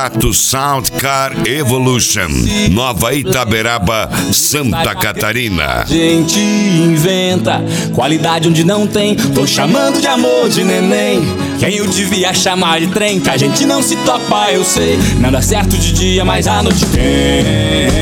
Ducato Sound Car Evolution, Nova Itaberaba, Santa Catarina. A gente inventa qualidade onde não tem. Tô chamando de amor de neném quem eu devia chamar de trem. Que a gente não se topa, eu sei. Não dá certo de dia, mas à noite tem.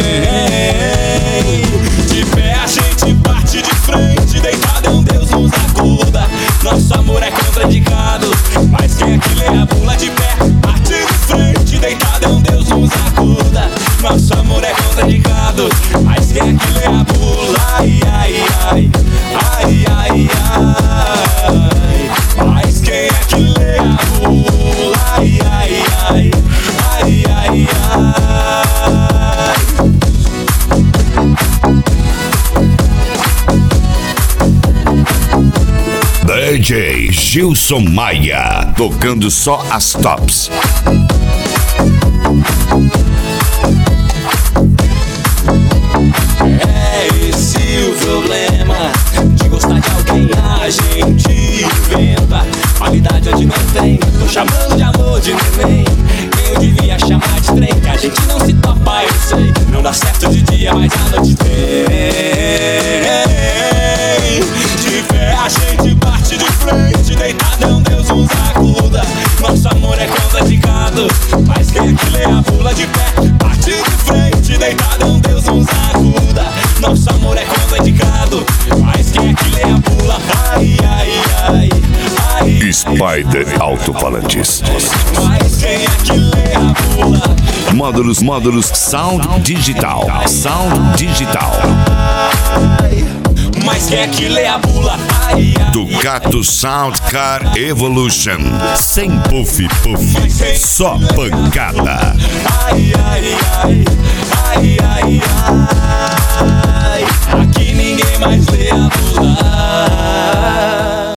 De pé a gente bate de frente, deitado Deus nos acuda. Nosso amor é contraindicado, mas quem é que lê a bula? De pé, bate de frente, deitado Deus nos acuda. Nosso amor é contraindicado, mas quem é que lê a bula? Ai, ai, ai, ai, ai, ai. Mas quem é que lê a bula? Ai, ai, ai, ai, ai, ai. DJ Gilson Maia, tocando só as tops. É esse o problema de gostar de alguém, a gente inventa qualidade onde não tem. Tô chamando de amor de neném quem eu devia chamar de trem. Que a gente não se topa, eu sei. Não dá certo de dia, mas à noite tem. De pé a gente bate de frente, deitadão Deus nos acuda. Nosso amor é contraindicado, mas quem é que lê a bula? De pé, bate de frente, deitadão Deus nos acuda. Nosso amor é contraindicado, mas quem é que lê a bula? Ai, ai, ai, ai. Spider Alto-Falantes. Mas quem é que lê a bula? Módulos Sound Digital. Sound Digital. Mas quem é que lê a bula? Ai, ai. Ducato Sound Car Evolution, sem puff, só pancada. Ai,